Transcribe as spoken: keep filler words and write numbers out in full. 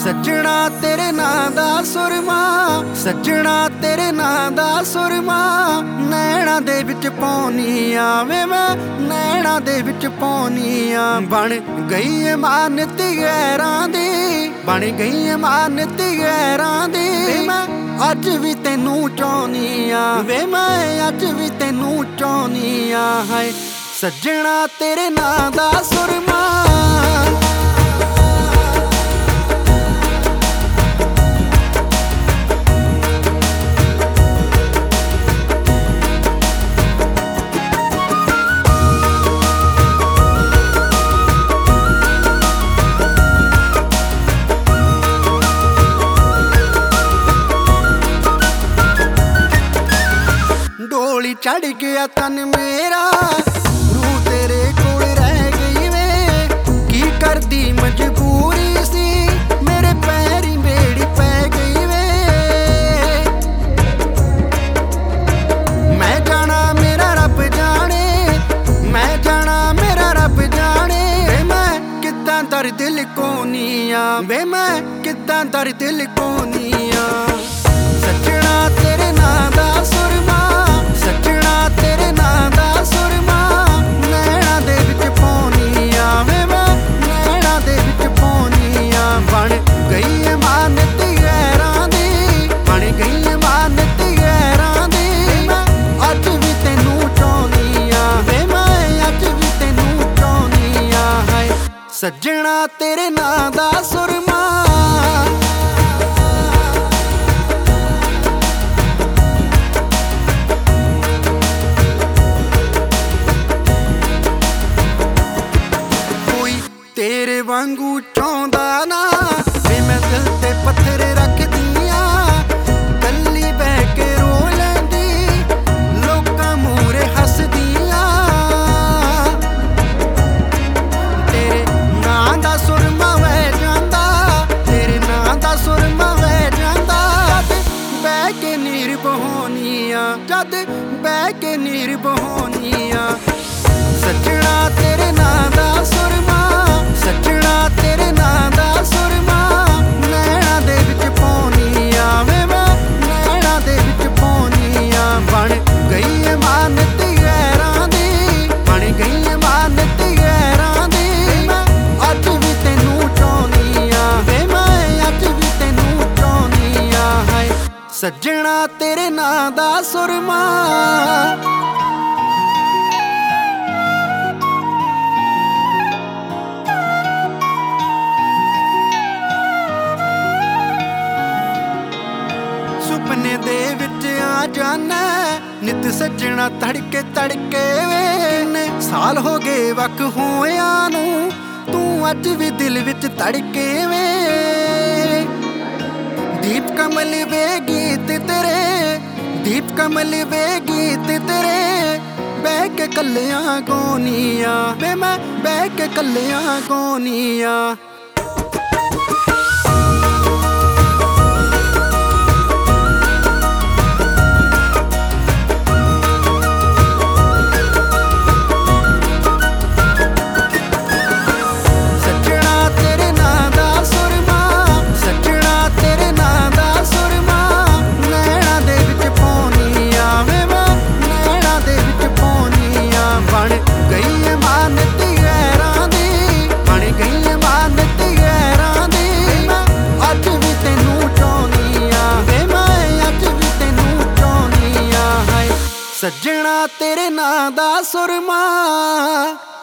सज्जणा तेरे नां दा सुरमा, सज्जणा तेरे नां दा सुरमा, नैना दे विच पौनिया वे मैं नैना दे विच पौनिया। बन गई है मानती गैरां दी, बन गई है मानती गैरां दी, मैं अज भी तेनू चाहुनिया वे मैं अज भी तेनू चाहुनिया। हाय सज्जणा तेरे नां दा सुरमा, डोली चढ़ गया तन मेरा, रूह तेरे कोल रह गई वे, की करदी मजबूरी सी मेरे पैरी बेड़ी पै गई वे। मैं जाना मेरा रब जाने, मैं जाना मेरा रब जाने, वे मैं किद्दां दर्द लिखोनिया वे मैं किद्दां दर्द लिखोनिया। सज्जणा तेरे नां दा सुरमा, सज्जणा तेरे नां दा सुरमा, नैना दे विच पौनिया वे मैं नैना दे विच पौनिया। बन गई है मानती गैरां दी, बन गई है मानती गैरां दी, मैं अज भी तेनू चाहुनिया वे मैं अज भी तेनू चाहुनिया। हाय सज्जणा तेरे नां दा सुरमा, तेरे वांगू चाहुंदा ना वे मैं दिल ते पत्थर रख दिया, कल्ली बह के रो लैंदी लोकां मूहरे हसदिया। तेरे नां दा सुरमा वह जांदा, तेरे नां दा सुरमा वह जांदा, जद बह के नीर बहोनिया जद बह के नीर बहोनिया। सज्जणा तेरे नां दा सुरमा, सज्जणा तेरे नां दा सुरमा, नैना दे विच पौनिया वे मैं नैना दे विच पौनिया। बन गई है मानती गैरां दी, बन गई है मानती गैरां दी, मैं अज भी तेनू चाहुनिया वे मैं अज भी तेनू चाहुनिया। हाय सज्जणा तेरे नां दा सुरमा। सुपने दे विच आ जाना नित सज्जणा तड़के तड़के वे, किन्ने साल हो गए वक होया नू तू अज भी दिल विच तड़के वे। दीप कमल वे गीत तेरे, दीप कमल वे गीत तेरे, बह के कल्लियां गौनिया वे मैं बह के कल्लियां गौनिया। सज्जणा तेरे नां दा सुरमा।